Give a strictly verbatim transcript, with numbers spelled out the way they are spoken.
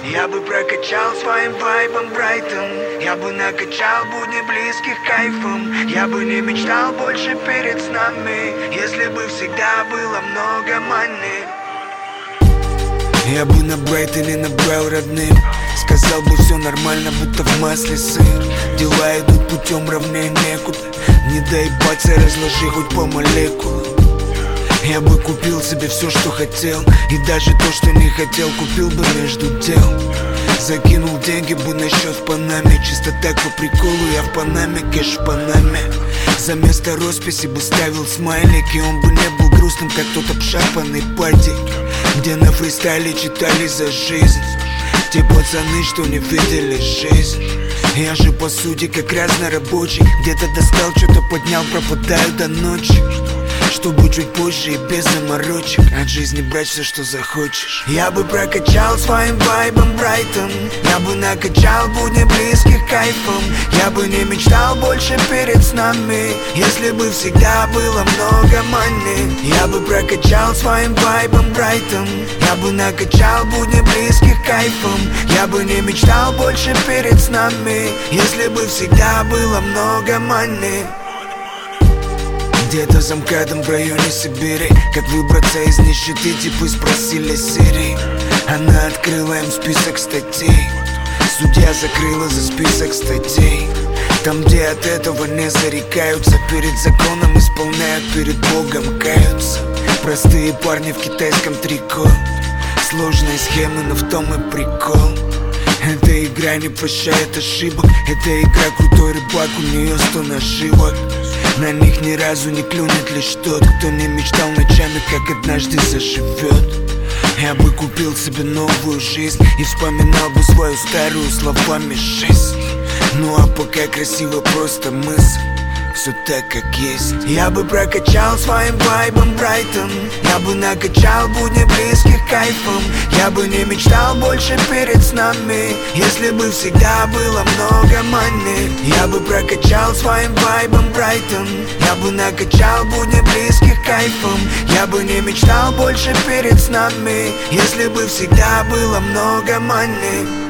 Я бы прокачал своим вайбом Брайтон. Я бы накачал будни близких кайфом. Я бы не мечтал больше перед снами, если бы всегда было много мани. Я бы на Брайтоне набрал родным, сказал бы все нормально, будто в масле сыр. Дела идут путем ровнее некуда. Не доебаться, разложи хоть по молекулам. Я бы купил себе все, что хотел, и даже то, что не хотел, купил бы между дел. Закинул деньги бы на счет в Панаме, чисто так по приколу, я в Панаме, кэш в Панаме. За место росписи бы ставил смайлик, и он бы не был грустным, как тот обшарпанный пальтик, где на фристайле читали за жизнь те пацаны, что не видели жизнь. Я же по сути как разнорабочий, где-то достал, что-то поднял, пропадаю до ночи, чтобы чуть позже и без заморочек от жизни брать все, что захочешь. Я бы прокачал своим вайбом Брайтон. Я бы накачал будни близких кайфом. Я бы не мечтал больше перед снами, если бы всегда было много мани. Я бы прокачал своим вайбом Брайтон. Я бы накачал будни близких кайфом. Я бы не мечтал больше перед снами, если бы всегда было много мани. Где-то за МКАДом в районе Сибири, как выбраться из нищеты, типы спросили Сири. Она открыла им список статей, судья закрыла за список статей. Там, где от этого не зарекаются, перед законом исполняют, перед Богом каются. Простые парни в китайском трико, сложные схемы, но в том и прикол. Эта игра не прощает ошибок. Эта игра крутой рыбак, у нее сто наживок. На них ни разу не клюнет лишь тот, кто не мечтал ночами, как однажды заживет. Я бы купил себе новую жизнь и вспоминал бы свою старую словами жизнь. Ну а пока красиво просто мысль, все так, как есть. Я бы прокачал своим вайбом Брайтон. Я бы накачал будни близких кайфом. Я бы не мечтал больше перед снами, если бы всегда было много мани. Я бы прокачал своим вайбом Брайтон. Я бы накачал будни близких кайфом. Я бы не мечтал больше перед снами, если бы всегда было много мани.